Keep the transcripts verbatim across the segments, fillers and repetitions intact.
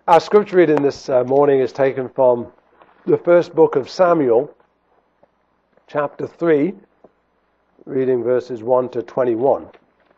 Our scripture reading this uh, morning is taken from the first book of Samuel, chapter three, reading verses one to twenty-one.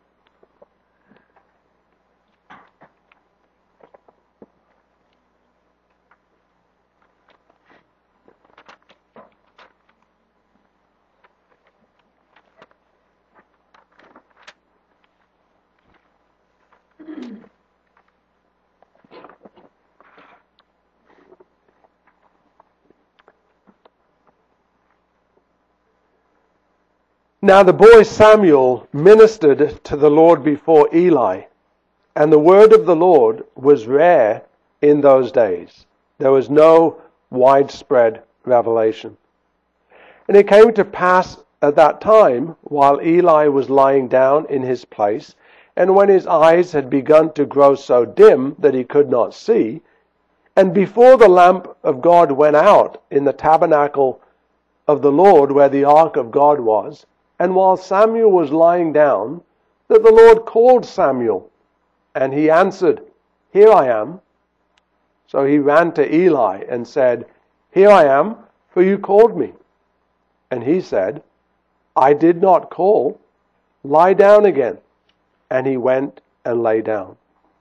Now the boy Samuel ministered to the Lord before Eli, and the word of the Lord was rare in those days. There was no widespread revelation. And it came to pass at that time, while Eli was lying down in his place, and when his eyes had begun to grow so dim that he could not see, and before the lamp of God went out in the tabernacle of the Lord where the ark of God was, and while Samuel was lying down, that the Lord called Samuel, and he answered, "Here I am." So he ran to Eli and said, "Here I am, for you called me." And he said, "I did not call. Lie down again." And he went and lay down.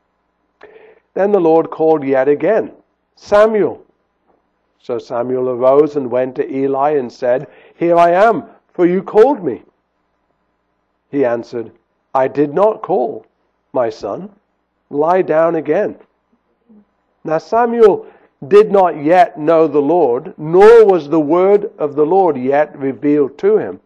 Then the Lord called yet again, "Samuel." So Samuel arose and went to Eli and said, "Here I am, for you called me." He answered, "I did not call, my son. Lie down again." Now Samuel did not yet know the Lord, nor was the word of the Lord yet revealed to him.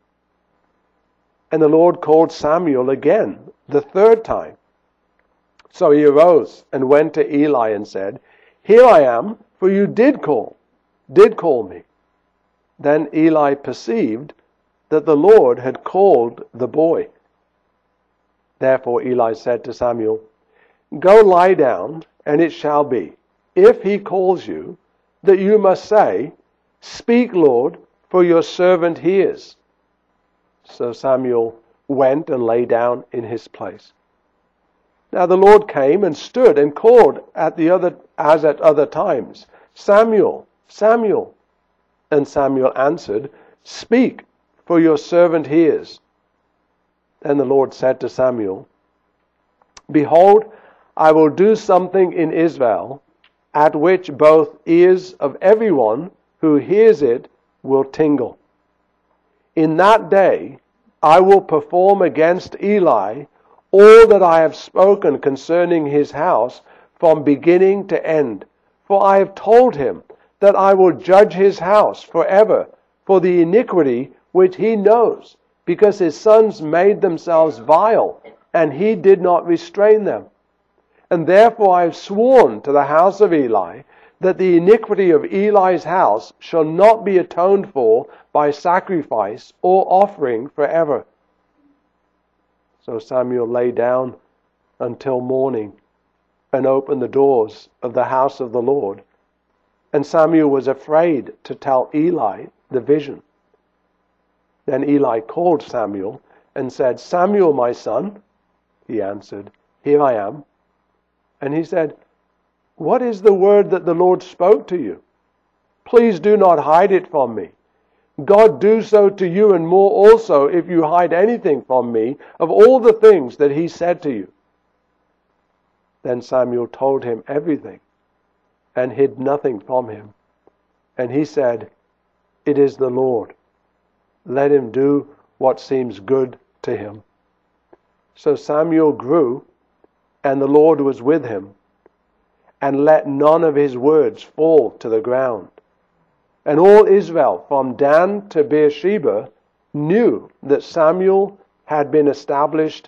And the Lord called Samuel again, the third time. So he arose and went to Eli and said, "Here I am, for you did call, did call me." Then Eli perceived that the Lord had called the boy. Therefore Eli said to Samuel, "Go lie down, and it shall be, if he calls you, that you must say, 'Speak, Lord, for your servant hears.'" So Samuel went and lay down in his place. Now the Lord came and stood and called at the other as at other times, "Samuel, Samuel." And Samuel answered, "Speak, for your servant hears." Then the Lord said to Samuel, "Behold, I will do something in Israel, at which both ears of everyone who hears it will tingle. In that day I will perform against Eli all that I have spoken concerning his house from beginning to end. For I have told him that I will judge his house forever for the iniquity which he knows, because his sons made themselves vile, and he did not restrain them. And therefore I have sworn to the house of Eli that the iniquity of Eli's house shall not be atoned for by sacrifice or offering forever." So Samuel lay down until morning and opened the doors of the house of the Lord. And Samuel was afraid to tell Eli the vision. Then Eli called Samuel and said, "Samuel, my son." He answered, "Here I am." And he said, "What is the word that the Lord spoke to you? Please do not hide it from me. God do so to you and more also if you hide anything from me of all the things that he said to you." Then Samuel told him everything and hid nothing from him. And he said, "It is the Lord. Let him do what seems good to him." So Samuel grew, and the Lord was with him, and let none of his words fall to the ground. And all Israel, from Dan to Beersheba, knew that Samuel had been established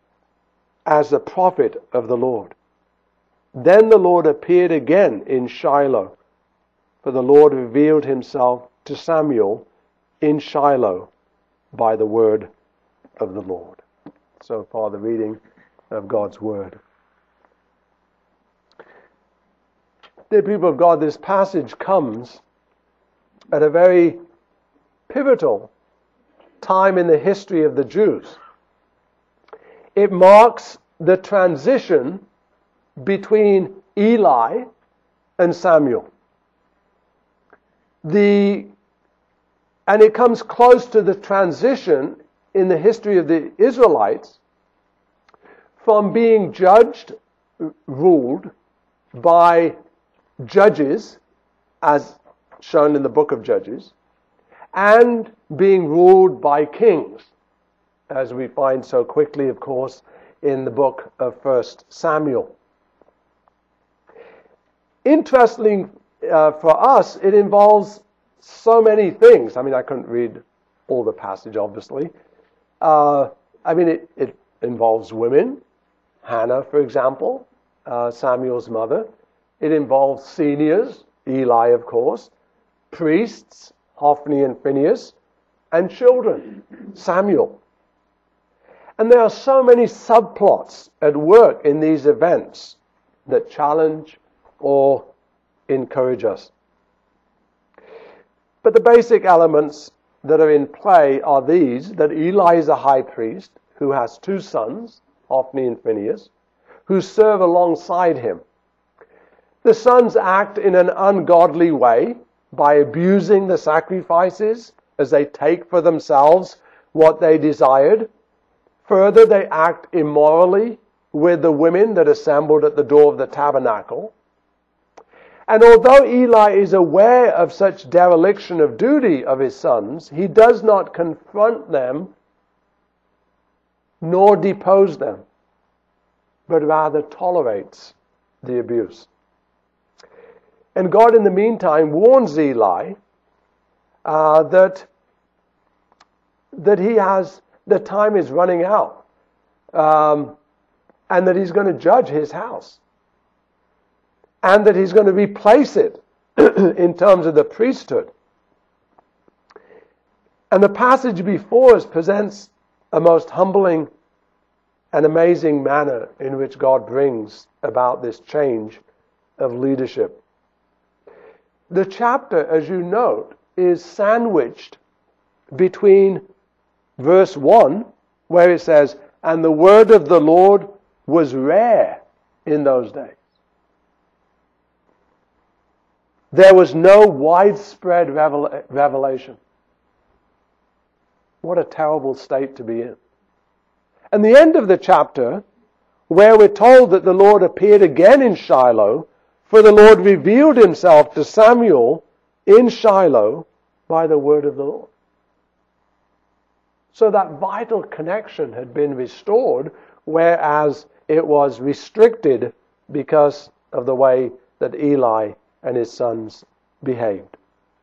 as the prophet of the Lord. Then the Lord appeared again in Shiloh, for the Lord revealed himself to Samuel in Shiloh by the word of the Lord. So far the reading of God's word. Dear people of God, this passage comes at a very pivotal time in the history of the Jews. It marks the transition between Eli and Samuel. The, and it comes close to the transition in the history of the Israelites from being judged, ruled by judges, as shown in the book of Judges, and being ruled by kings, as we find so quickly, of course, in the book of First Samuel. Interestingly, uh, for us, it involves so many things. I mean, I couldn't read all the passage, obviously. Uh, I mean, it, it involves women. Hannah, for example, uh, Samuel's mother. It involves seniors, Eli, of course, priests, Hophni and Phinehas, and children, Samuel. And there are so many subplots at work in these events that challenge or encourage us. But the basic elements that are in play are these: that Eli is a high priest who has two sons, Hophni and Phinehas, who serve alongside him. The sons act in an ungodly way by abusing the sacrifices as they take for themselves what they desired. Further, they act immorally with the women that assembled at the door of the tabernacle. And although Eli is aware of such dereliction of duty of his sons, he does not confront them nor depose them, but rather tolerates the abuse. And God, in the meantime, warns Eli uh, that, that he has, the time is running out, um, and that he's going to judge his house, and that he's going to replace it in terms of the priesthood. And the passage before us presents a most humbling and amazing manner in which God brings about this change of leadership. The chapter, as you note, is sandwiched between verse one, where it says, "And the word of the Lord was rare in those days." There was no widespread revel- revelation. What a terrible state to be in. And the end of the chapter, where we're told that the Lord appeared again in Shiloh, for the Lord revealed himself to Samuel in Shiloh by the word of the Lord. So that vital connection had been restored, whereas it was restricted because of the way that Eli and his sons behaved.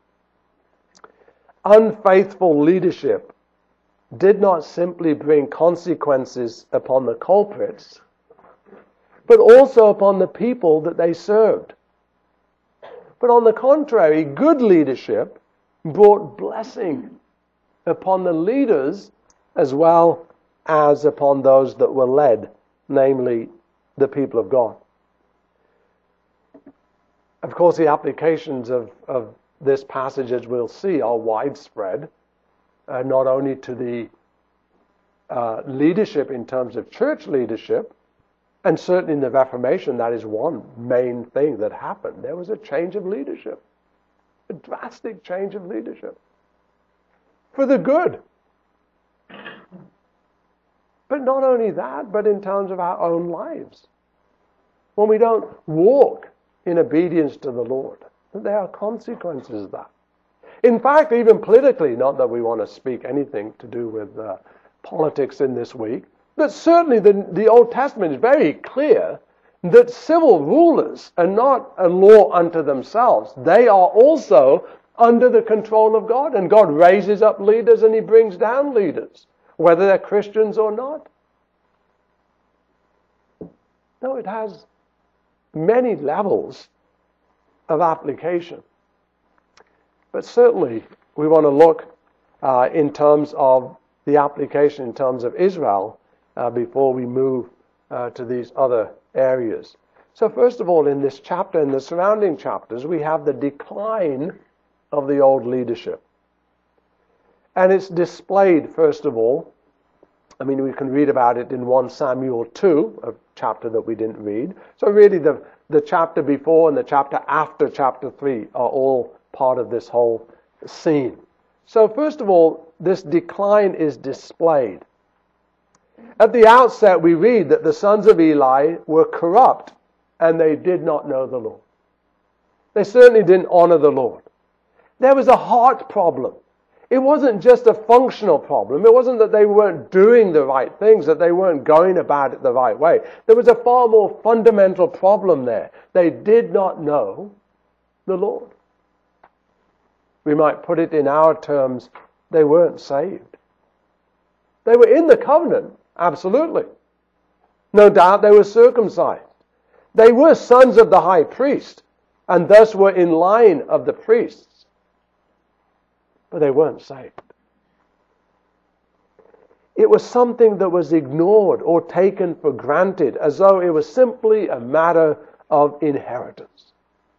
Unfaithful leadership did not simply bring consequences upon the culprits, but also upon the people that they served. But on the contrary, good leadership brought blessing upon the leaders as well as upon those that were led, namely the people of God. Of course, the applications of, of this passage, as we'll see, are widespread, uh, not only to the uh, leadership in terms of church leadership, and certainly in the Reformation, that is one main thing that happened. There was a change of leadership, a drastic change of leadership, for the good. But not only that, but in terms of our own lives. When we don't walk in obedience to the Lord, there are consequences of that. In fact, even politically, not that we want to speak anything to do with uh, politics in this week, but certainly the, the Old Testament is very clear that civil rulers are not a law unto themselves. They are also under the control of God, and God raises up leaders and he brings down leaders, whether they're Christians or not. No, it has many levels of application. But certainly we want to look uh, in terms of the application in terms of Israel uh, before we move uh, to these other areas. So first of all, in this chapter and the surrounding chapters, we have the decline of the old leadership. And it's displayed, first of all, I mean, we can read about it in First Samuel two, a chapter that we didn't read. So really the, the chapter before and the chapter after chapter three are all part of this whole scene. So first of all, this decline is displayed. At the outset, we read that the sons of Eli were corrupt and they did not know the Lord. They certainly didn't honor the Lord. There was a heart problem. It wasn't just a functional problem. It wasn't that they weren't doing the right things, that they weren't going about it the right way. There was a far more fundamental problem there. They did not know the Lord. We might put it in our terms, they weren't saved. They were in the covenant, absolutely. No doubt they were circumcised. They were sons of the high priest, and thus were in line of the priests. But they weren't saved. It was something that was ignored or taken for granted, as though it was simply a matter of inheritance.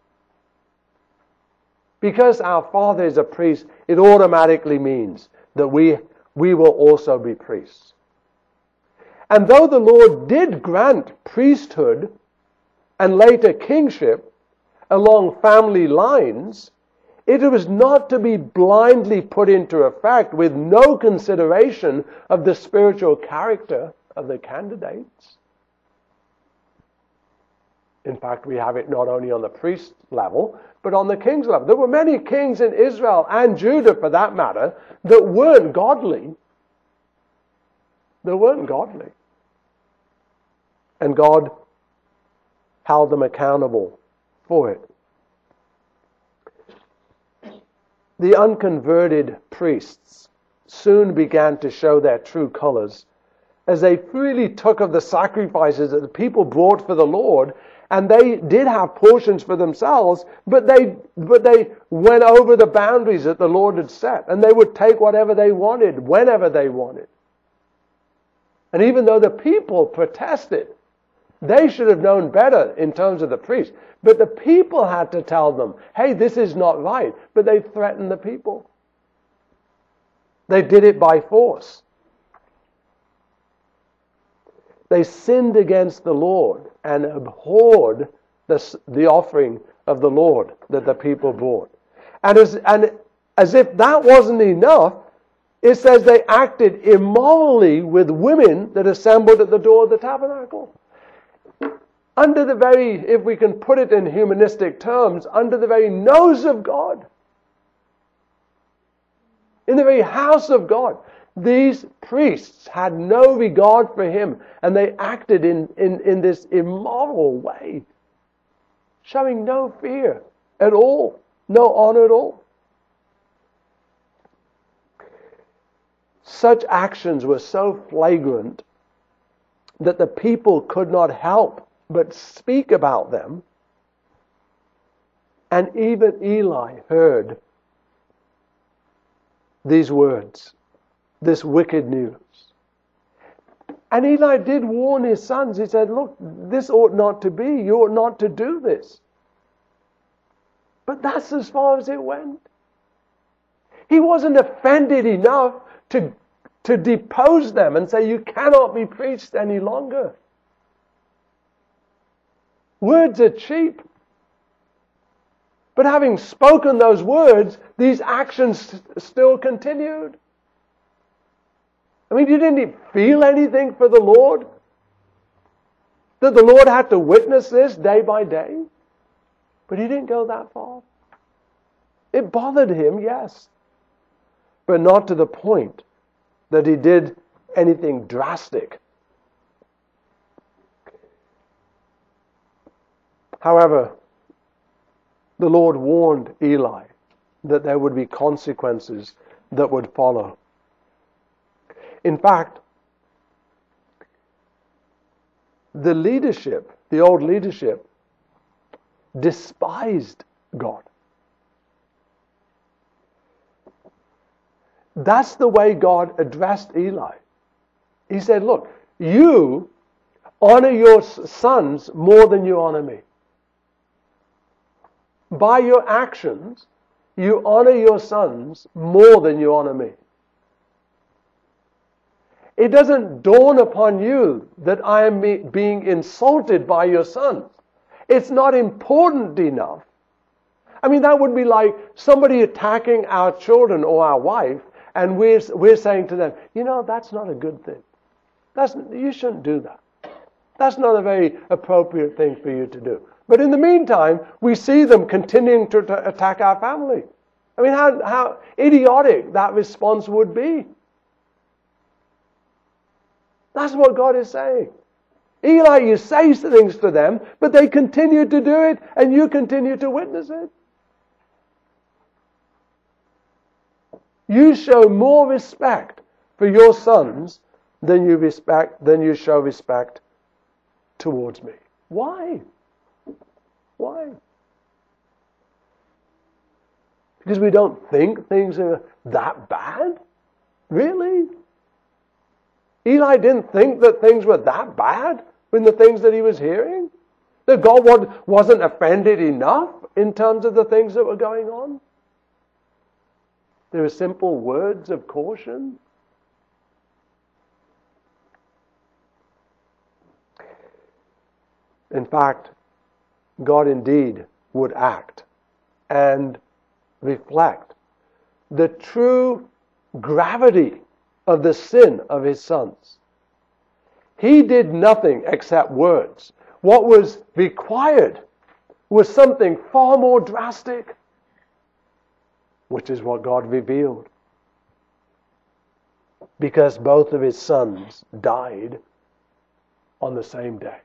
Because our father is a priest, it automatically means that we, we will also be priests. And though the Lord did grant priesthood and later kingship along family lines, it was not to be blindly put into effect with no consideration of the spiritual character of the candidates. In fact, we have it not only on the priest level, but on the king's level. There were many kings in Israel and Judah, for that matter, that weren't godly. They weren't godly. And God held them accountable for it. The unconverted priests soon began to show their true colors as they freely took of the sacrifices that the people brought for the Lord, and they did have portions for themselves, but they but they went over the boundaries that the Lord had set, and they would take whatever they wanted, whenever they wanted. And even though the people protested, they should have known better in terms of the priest. But the people had to tell them, hey, this is not right. But they threatened the people. They did it by force. They sinned against the Lord and abhorred the, the offering of the Lord that the people brought. And as, and as if that wasn't enough, it says they acted immorally with women that assembled at the door of the tabernacle. Under the very, if we can put it in humanistic terms, under the very nose of God. In the very house of God. These priests had no regard for Him, and they acted in, in, in this immoral way, showing no fear at all, no honor at all. Such actions were so flagrant that the people could not help but speak about them. And even Eli heard these words, this wicked news. And Eli did warn his sons. He said, look, this ought not to be. You ought not to do this. But that's as far as it went. He wasn't offended enough to, to depose them and say, you cannot be priests any longer. Words are cheap. But having spoken those words, these actions still continued. I mean, you didn't feel anything for the Lord? That the Lord had to witness this day by day? But He didn't go that far. It bothered Him, yes. But not to the point that He did anything drastic. However, the Lord warned Eli that there would be consequences that would follow. In fact, the leadership, the old leadership, despised God. That's the way God addressed Eli. He said, look, you honor your sons more than you honor me. By your actions, you honor your sons more than you honor me. It doesn't dawn upon you that I am be- being insulted by your sons. It's not important enough. I mean, that would be like somebody attacking our children or our wife, and we're, we're saying to them, you know, that's not a good thing. That's, you shouldn't do that. That's not a very appropriate thing for you to do. But in the meantime, we see them continuing to, to attack our family. I mean, how, how idiotic that response would be. That's what God is saying. Eli, you say things to them, but they continue to do it, and you continue to witness it. You show more respect for your sons than you respect than you show respect towards me. Why? Why? Because we don't think things are that bad? Really? Eli didn't think that things were that bad in the things that he was hearing? That God wasn't offended enough in terms of the things that were going on? There were simple words of caution. In fact, God indeed would act and reflect the true gravity of the sin of his sons. He did nothing except words. What was required was something far more drastic, which is what God revealed. Because both of his sons died on the same day.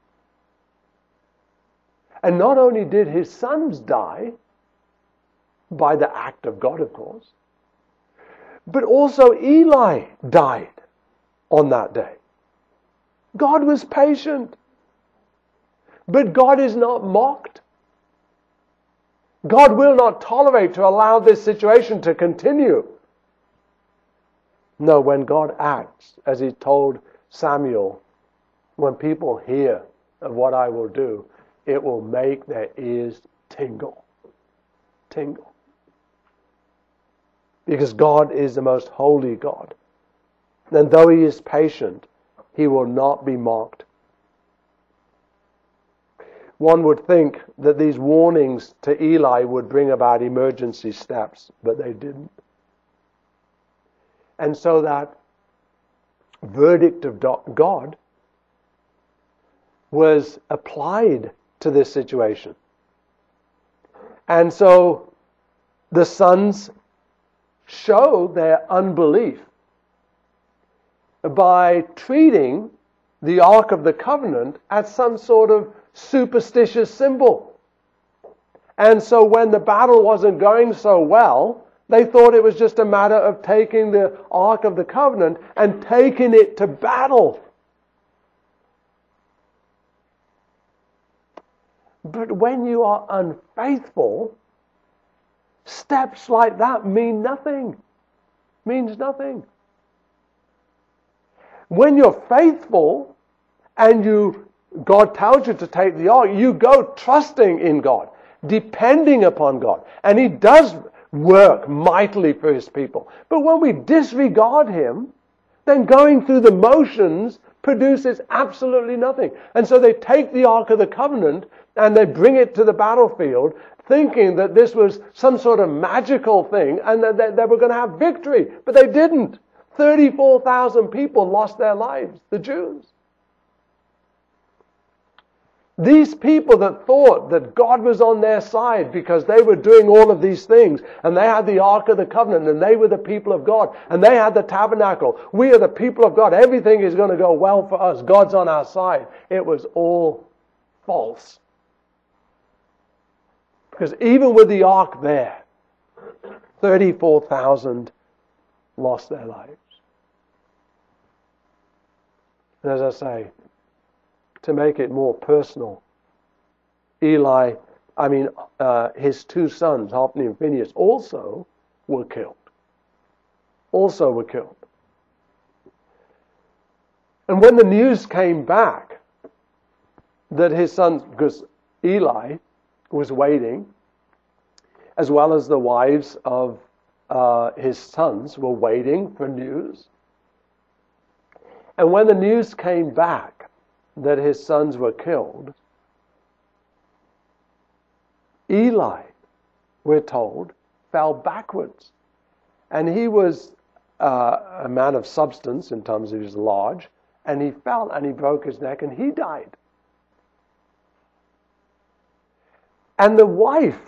And not only did his sons die, by the act of God, of course, but also Eli died on that day. God was patient. But God is not mocked. God will not tolerate to allow this situation to continue. No, when God acts, as he told Samuel, when people hear of what I will do, it will make their ears tingle. Tingle. Because God is the most holy God. And though he is patient, he will not be mocked. One would think that these warnings to Eli would bring about emergency steps, but they didn't. And so that verdict of God was applied to this situation. And so the sons show their unbelief by treating the Ark of the Covenant as some sort of superstitious symbol. And so when the battle wasn't going so well, they thought it was just a matter of taking the Ark of the Covenant and taking it to battle. But when you are unfaithful, steps like that mean nothing. Means nothing. When you're faithful and you God tells you to take the ark, you go trusting in God, depending upon God. And he does work mightily for his people. But when we disregard him, then going through the motions produces absolutely nothing. And so they take the Ark of the Covenant and they bring it to the battlefield, thinking that this was some sort of magical thing and that they, they were going to have victory. But they didn't. thirty-four thousand people lost their lives, the Jews. These people that thought that God was on their side because they were doing all of these things and they had the Ark of the Covenant and they were the people of God and they had the tabernacle. We are the people of God. Everything is going to go well for us. God's on our side. It was all false. Because even with the Ark there, thirty-four thousand lost their lives. And as I say, to make it more personal, Eli, I mean, uh, his two sons, Hophni and Phinehas, also were killed. Also were killed. And when the news came back that his sons, because Eli was waiting, as well as the wives of uh, his sons were waiting for news, And when the news came back that his sons were killed, Eli, we're told, fell backwards. And he was uh, a man of substance in terms of his large, and he fell and he broke his neck and he died. And the wife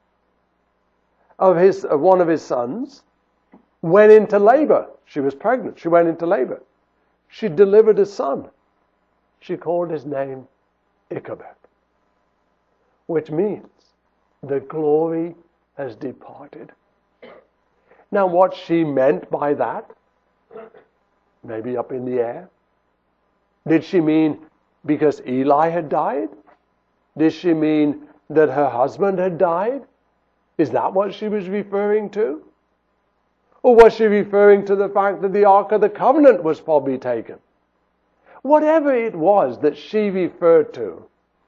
of his of one of his sons went into labor. She was pregnant. She went into labor. She delivered a son. She called his name Ichabod, which means the glory has departed. Now, what she meant by that, maybe up in the air. Did she mean because Eli had died? Did she mean that her husband had died? Is that what she was referring to? Or was she referring to the fact that the Ark of the Covenant was probably taken? Whatever it was that she referred to,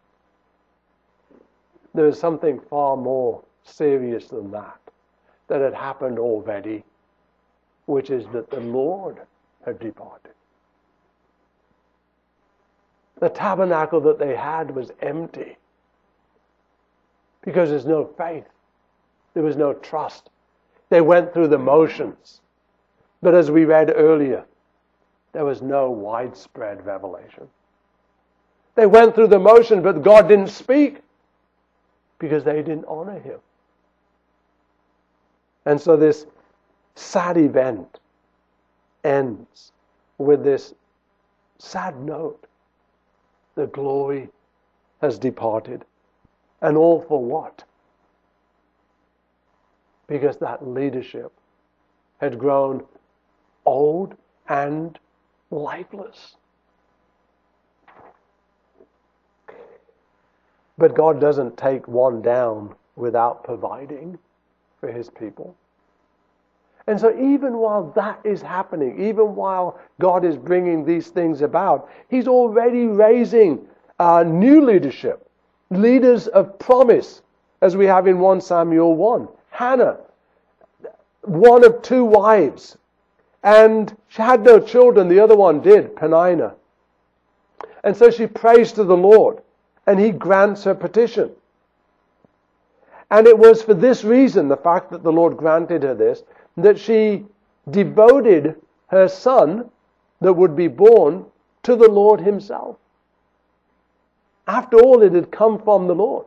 there is something far more serious than that, that had happened already, which is that the Lord had departed. The tabernacle that they had was empty because there's no faith. There was no trust. They went through the motions. But as we read earlier, there was no widespread revelation. They went through the motion, but God didn't speak because they didn't honor him. And so this sad event ends with this sad note. The glory has departed. And all for what? Because that leadership had grown old and lifeless. But God doesn't take one down without providing for his people. And so even while that is happening, even while God is bringing these things about, he's already raising uh, new leadership, leaders of promise, as we have in First Samuel one. Hannah, one of two wives, and she had no children. The other one did, Peninnah. And so she prays to the Lord, and he grants her petition. And it was for this reason, the fact that the Lord granted her this, that she devoted her son that would be born to the Lord himself. After all, it had come from the Lord.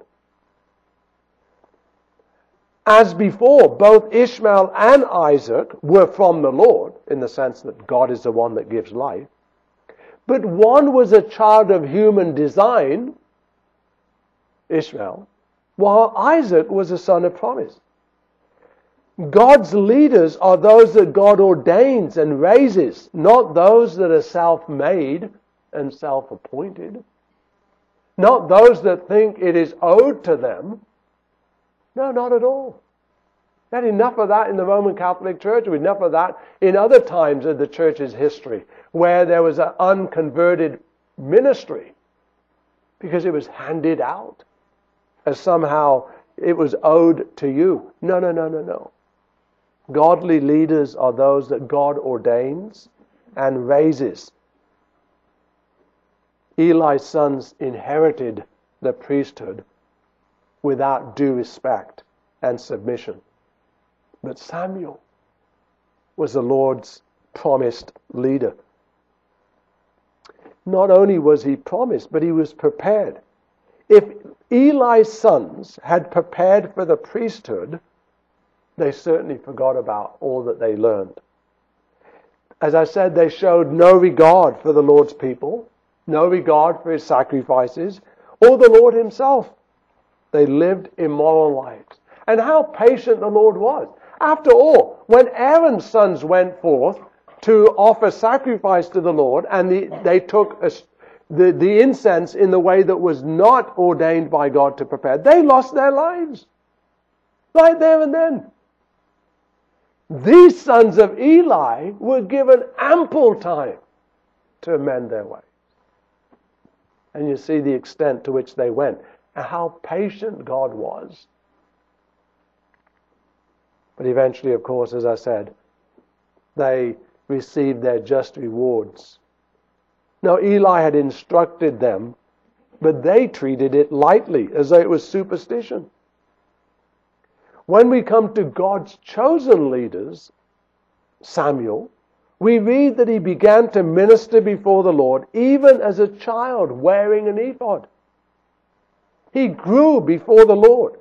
As before, both Ishmael and Isaac were from the Lord, in the sense that God is the one that gives life. But one was a child of human design, Ishmael, while Isaac was a son of promise. God's leaders are those that God ordains and raises, not those that are self-made and self-appointed. Not those that think it is owed to them. No, not at all. We had enough of that in the Roman Catholic Church. We had enough of that in other times of the church's history, where there was an unconverted ministry because it was handed out as somehow it was owed to you. No, no, no, no, no. Godly leaders are those that God ordains and raises. Eli's sons inherited the priesthood without due respect and submission. But Samuel was the Lord's promised leader. Not only was he promised, but he was prepared. If Eli's sons had prepared for the priesthood, they certainly forgot about all that they learned. As I said, they showed no regard for the Lord's people, no regard for his sacrifices, or the Lord himself. They lived immoral lives. And how patient the Lord was. After all, when Aaron's sons went forth to offer sacrifice to the Lord, and the, they took a, the, the incense in the way that was not ordained by God to prepare, they lost their lives. Right there and then. These sons of Eli were given ample time to amend their ways. And you see the extent to which they went, and how patient God was. But eventually, of course, as I said, they received their just rewards Now Eli had instructed them, but they treated it lightly, as though it was superstition. When we come to God's chosen leaders, Samuel, we read that he began to minister before the Lord even as a child wearing an ephod. He grew before the Lord.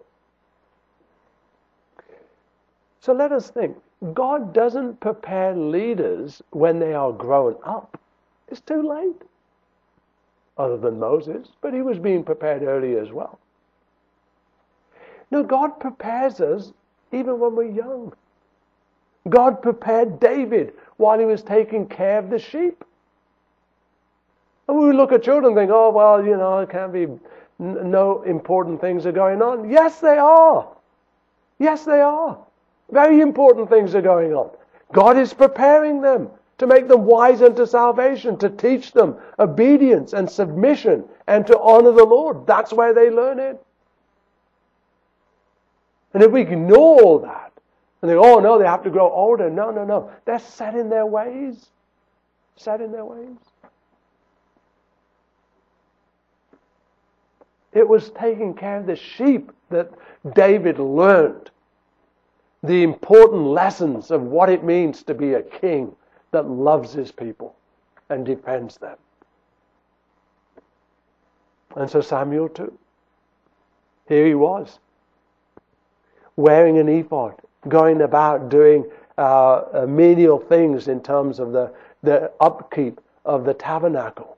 So let us think. God doesn't prepare leaders when they are grown up. It's too late. Other than Moses, but he was being prepared early as well. No, God prepares us even when we're young. God prepared David while he was taking care of the sheep. And we look at children and think, oh, well, you know, it can't be, no important things are going on. Yes, they are. Yes, they are. Very important things are going on. God is preparing them to make them wise unto salvation, to teach them obedience and submission and to honor the Lord. That's where they learn it. And if we ignore all that and think, oh no, they have to grow older. No, no, no. They're set in their ways. Set in their ways. It was taking care of the sheep that David learned the important lessons of what it means to be a king that loves his people and defends them. And so Samuel too. Here he was, wearing an ephod, going about doing uh, menial things in terms of the, the upkeep of the tabernacle.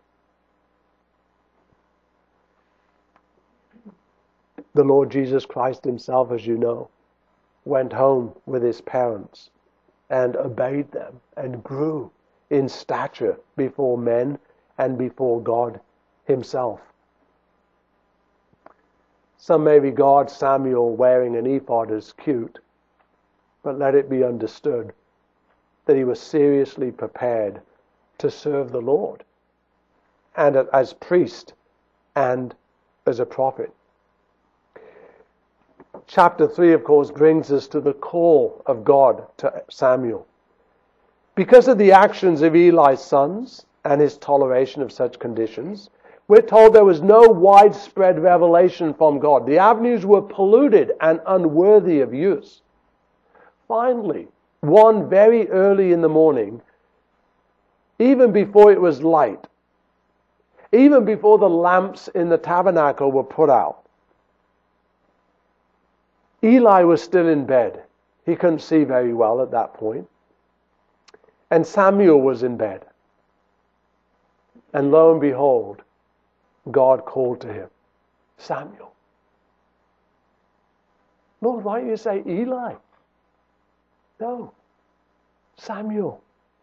The Lord Jesus Christ himself, as you know, went home with his parents and obeyed them and grew in stature before men and before God himself. Some may regard Samuel wearing an ephod as cute, but let it be understood that he was seriously prepared to serve the Lord, and as priest and as a prophet. Chapter three, of course, brings us to the call of God to Samuel. Because of the actions of Eli's sons and his toleration of such conditions, we're told there was no widespread revelation from God. The avenues were polluted and unworthy of use. Finally, one very early in the morning, even before it was light, even before the lamps in the tabernacle were put out, Eli was still in bed. He couldn't see very well at that point. And Samuel was in bed. And lo and behold, God called to him, Samuel. Lord, why don't you say Eli? No, Samuel.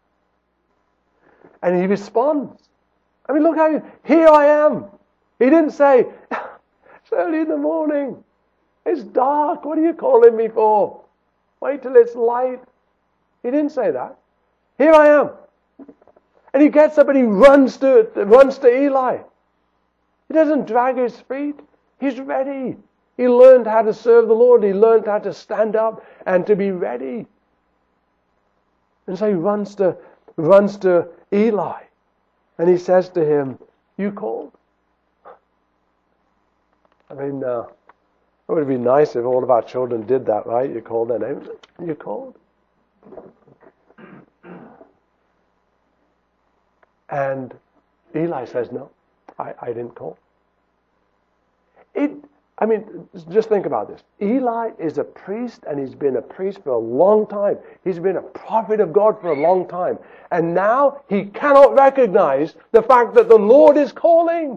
And he responds. I mean, look how, he, here I am. He didn't say, it's early in the morning. It's dark. What are you calling me for? Wait till it's light. He didn't say that. Here I am. And he gets up and he runs to, runs to Eli. He doesn't drag his feet. He's ready. He learned how to serve the Lord. He learned how to stand up and to be ready. And so he runs to, runs to Eli. And he says to him, you called? I mean, uh, it would be nice if all of our children did that, right? You called their names. You called? And Eli says, no, I, I didn't call. It, I mean, just think about this. Eli is a priest, and he's been a priest for a long time. He's been a prophet of God for a long time. And now he cannot recognize the fact that the Lord is calling.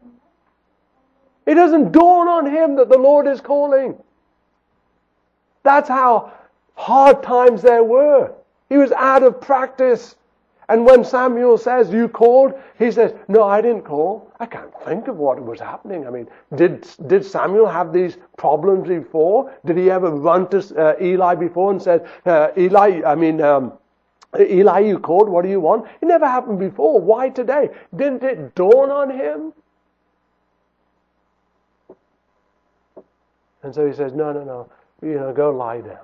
It doesn't dawn on him that the Lord is calling. That's how hard times there were. He was out of practice. And when Samuel says, you called? He says, no, I didn't call. I can't think of what was happening. I mean, did did Samuel have these problems before? Did he ever run to uh, Eli before and said, uh, Eli, I mean, um, Eli, you called? What do you want? It never happened before. Why today? Didn't it dawn on him? And so he says, no, no, no, you know, go lie down.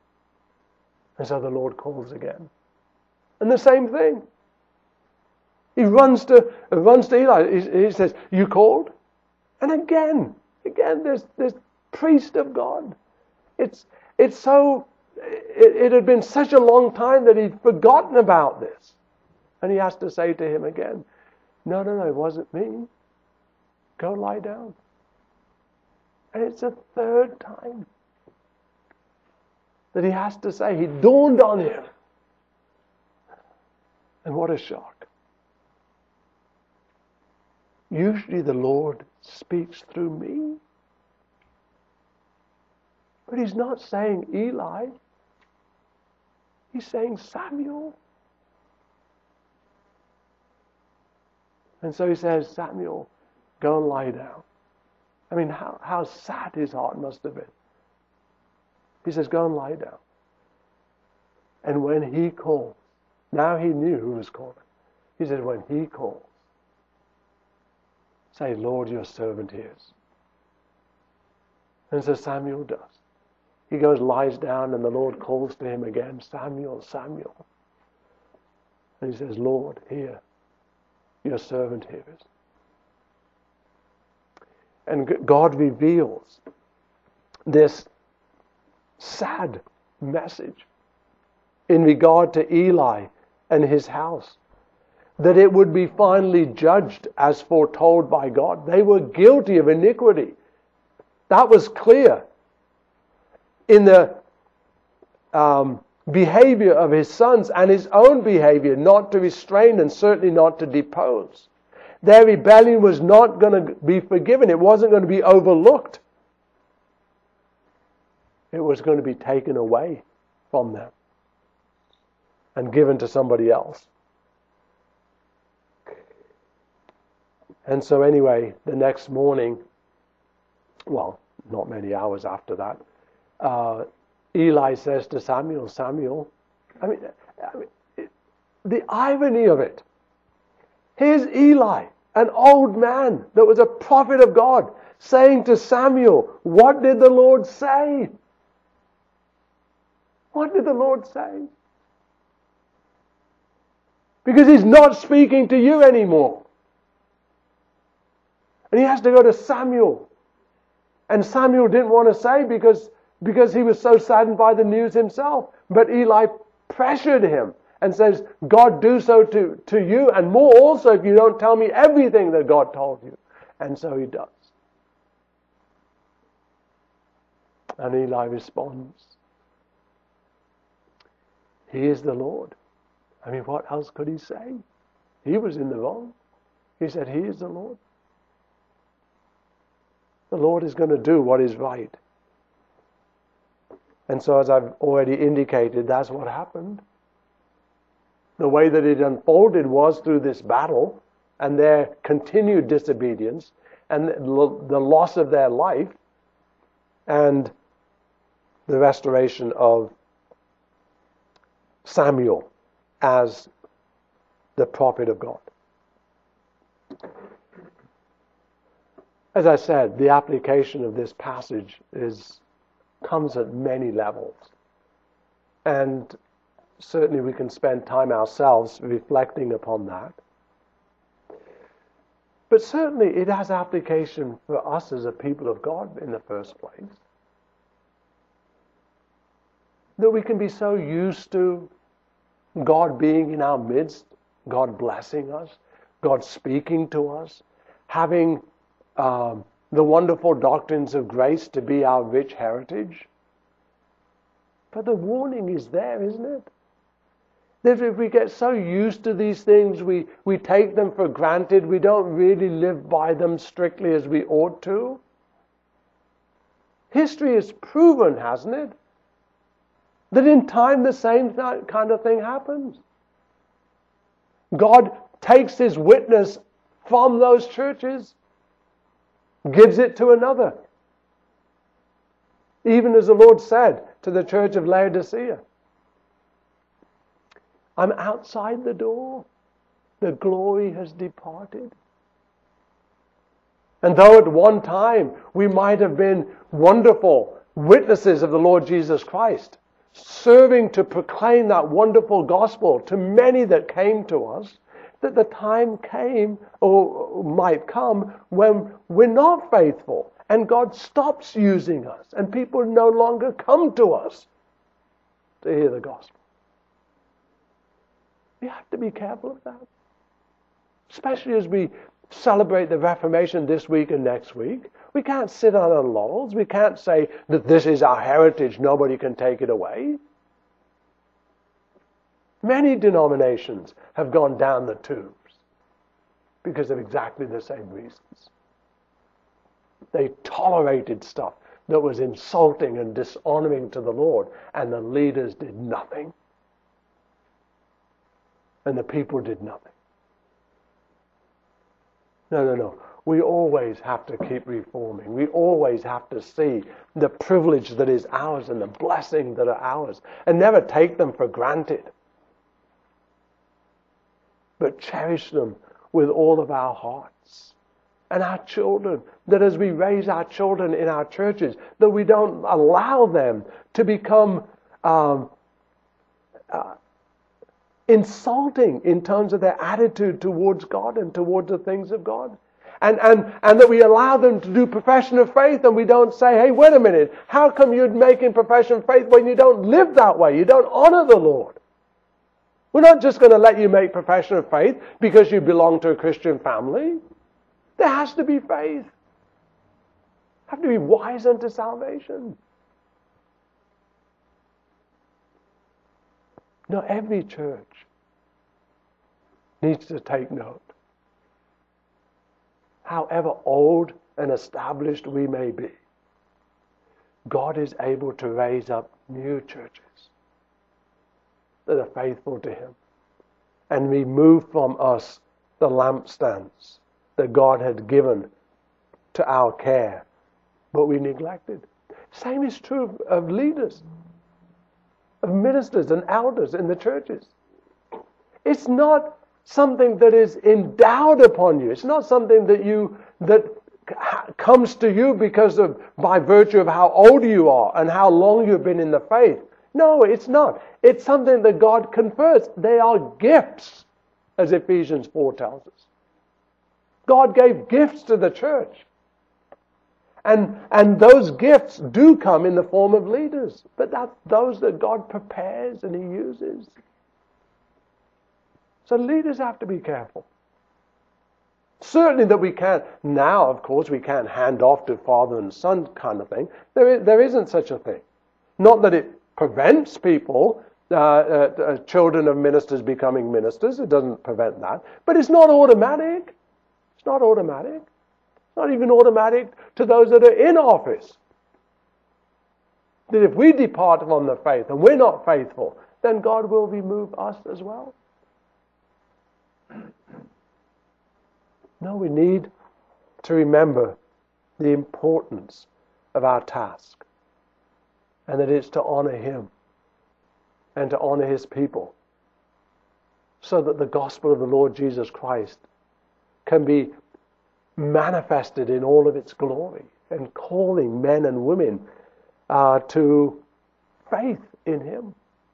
And so the Lord calls again. And the same thing. He runs to runs to Eli. He, he says, "You called?" And again, again, there's this priest of God. It's it's so it, it had been such a long time that he'd forgotten about this, and he has to say to him again, "No, no, no, it wasn't me. Go lie down." And it's a third time that he has to say. He dawned on him, and what a shock! Usually the Lord speaks through me. But he's not saying Eli. He's saying Samuel. And so he says, "Samuel, go and lie down." I mean, how, how sad his heart must have been. He says, "Go and lie down." And when he calls, now he knew who was calling. He said, when he calls, say, "Lord, your servant hears." And so Samuel does. He goes, lies down, and the Lord calls to him again, "Samuel, Samuel." And he says, "Lord, hear. Your servant hears." And God reveals this sad message in regard to Eli and his house, that it would be finally judged as foretold by God. They were guilty of iniquity. That was clear in the um, behavior of his sons and his own behavior, not to restrain and certainly not to depose. Their rebellion was not going to be forgiven. It wasn't going to be overlooked. It was going to be taken away from them and given to somebody else. And so anyway, the next morning, well, not many hours after that, uh, Eli says to Samuel, "Samuel," I mean, I mean it, the irony of it. Here's Eli, an old man that was a prophet of God, saying to Samuel, "What did the Lord say?" What did the Lord say? Because he's not speaking to you anymore. And he has to go to Samuel. And Samuel didn't want to say because, because he was so saddened by the news himself. But Eli pressured him and says, "God, do so to, to you, and more also if you don't tell me everything that God told you." And so he does. And Eli responds, "He is the Lord." I mean, what else could he say? He was in the wrong. He said, "He is the Lord." The Lord is going to do what is right. And so, as I've already indicated, that's what happened. The way that it unfolded was through this battle and their continued disobedience and the loss of their life and the restoration of Samuel as the prophet of God. As I said, the application of this passage is comes at many levels. And certainly we can spend time ourselves reflecting upon that. But certainly it has application for us as a people of God in the first place. That we can be so used to God being in our midst, God blessing us, God speaking to us, having um, the wonderful doctrines of grace to be our rich heritage. But the warning is there, isn't it? That if we get so used to these things, we, we take them for granted, we don't really live by them strictly as we ought to. History has proven, hasn't it, that in time the same kind of thing happens. God takes his witness from those churches, gives it to another. Even as the Lord said to the church of Laodicea, "I'm outside the door. The glory has departed." And though at one time we might have been wonderful witnesses of the Lord Jesus Christ, serving to proclaim that wonderful gospel to many that came to us, that the time came or might come when we're not faithful and God stops using us and people no longer come to us to hear the gospel. We have to be careful of that. Especially as we celebrate the Reformation this week and next week. We can't sit on our laurels. We can't say that this is our heritage, nobody can take it away. Many denominations have gone down the tubes because of exactly the same reasons. They tolerated stuff that was insulting and dishonoring to the Lord, and the leaders did nothing. And the people did nothing. No, no, no. We always have to keep reforming. We always have to see the privilege that is ours and the blessing that are ours, and never take them for granted. But cherish them with all of our hearts. And our children, that as we raise our children in our churches, that we don't allow them to become um, uh, insulting in terms of their attitude towards God and towards the things of God. And, and, and that we allow them to do profession of faith, and we don't say, hey, wait a minute, how come you're making profession of faith when you don't live that way? You don't honor the Lord. We're not just going to let you make profession of faith because you belong to a Christian family. There has to be faith. You have to be wise unto salvation. No, every church needs to take note. However old and established we may be, God is able to raise up new churches that are faithful to Him and remove from us the lampstands that God had given to our care, but we neglected. Same is true of leaders, of ministers and elders in the churches. It's not something that is endowed upon you. It's not something that you that comes to you because of by virtue of how old you are and how long you've been in the faith. No, it's not. It's something that God confers. They are gifts, as Ephesians four tells us. God gave gifts to the church. And, and those gifts do come in the form of leaders. But that's those that God prepares and He uses. So leaders have to be careful. Certainly that we can't, now of course we can't hand off to father and son kind of thing. There, is, there isn't such a thing. Not that it prevents people, uh, uh, uh, children of ministers becoming ministers. It doesn't prevent that. But it's not automatic. It's not automatic. It's not even automatic to those that are in office. That if we depart from the faith and we're not faithful, then God will remove us as well. No, we need to remember the importance of our task, and that it's to honor Him and to honor His people, so that the gospel of the Lord Jesus Christ can be manifested in all of its glory and calling men and women uh, to faith in Him.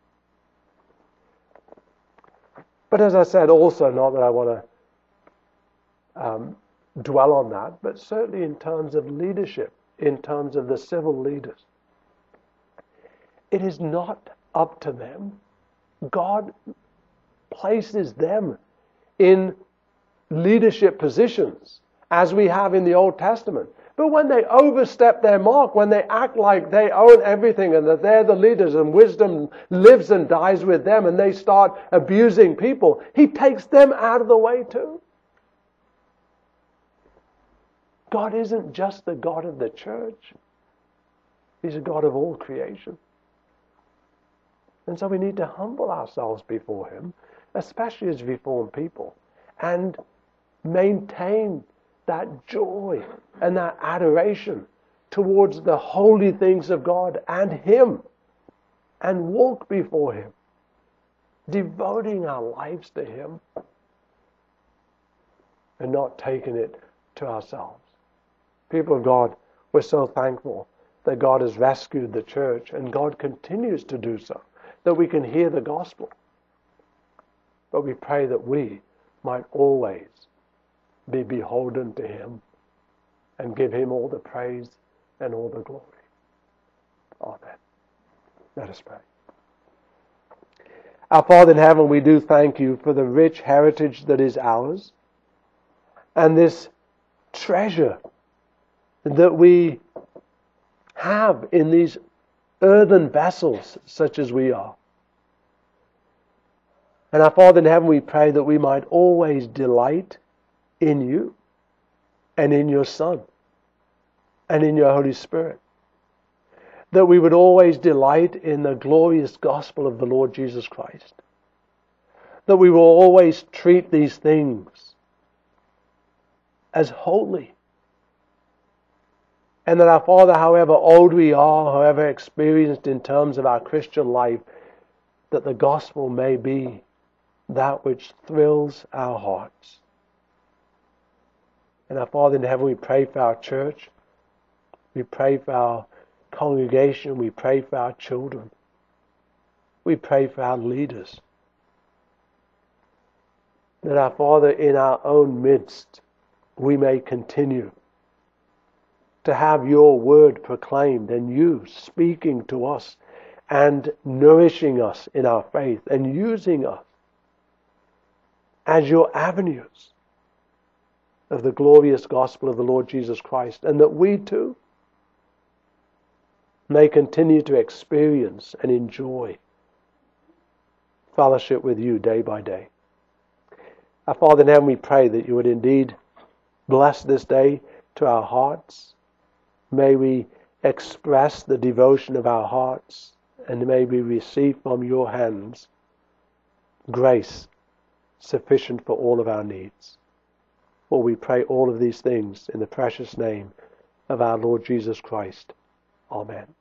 But as I said, also, not that I want to um, dwell on that, but certainly in terms of leadership, in terms of the civil leaders, it is not up to them. God places them in leadership positions, as we have in the Old Testament. But when they overstep their mark, when they act like they own everything and that they're the leaders and wisdom lives and dies with them, and they start abusing people, He takes them out of the way too. God isn't just the God of the church. He's a God of all creation. And so we need to humble ourselves before Him, especially as Reformed people, and maintain that joy and that adoration towards the holy things of God and Him, and walk before Him, devoting our lives to Him and not taking it to ourselves. People of God, we're so thankful that God has rescued the church, and God continues to do so, that we can hear the gospel. But we pray that we might always be beholden to him and give him all the praise and all the glory. Amen. Let us pray. Our Father in heaven, we do thank you for the rich heritage that is ours and this treasure that we have in these earthen vessels such as we are. And our Father in heaven, we pray that we might always delight in you and in your Son and in your Holy Spirit. That we would always delight in the glorious gospel of the Lord Jesus Christ. That we will always treat these things as holy. And that our Father, however old we are, however experienced in terms of our Christian life, that the gospel may be that which thrills our hearts. And our Father in heaven, we pray for our church. We pray for our congregation. We pray for our children. We pray for our leaders. That our Father, in our own midst, we may continue to have your word proclaimed and you speaking to us and nourishing us in our faith and using us as your avenues of the glorious gospel of the Lord Jesus Christ, and that we too may continue to experience and enjoy fellowship with you day by day. Our Father in heaven, we pray that you would indeed bless this day to our hearts. May we express the devotion of our hearts, and may we receive from your hands grace sufficient for all of our needs. For we pray all of these things in the precious name of our Lord Jesus Christ. Amen.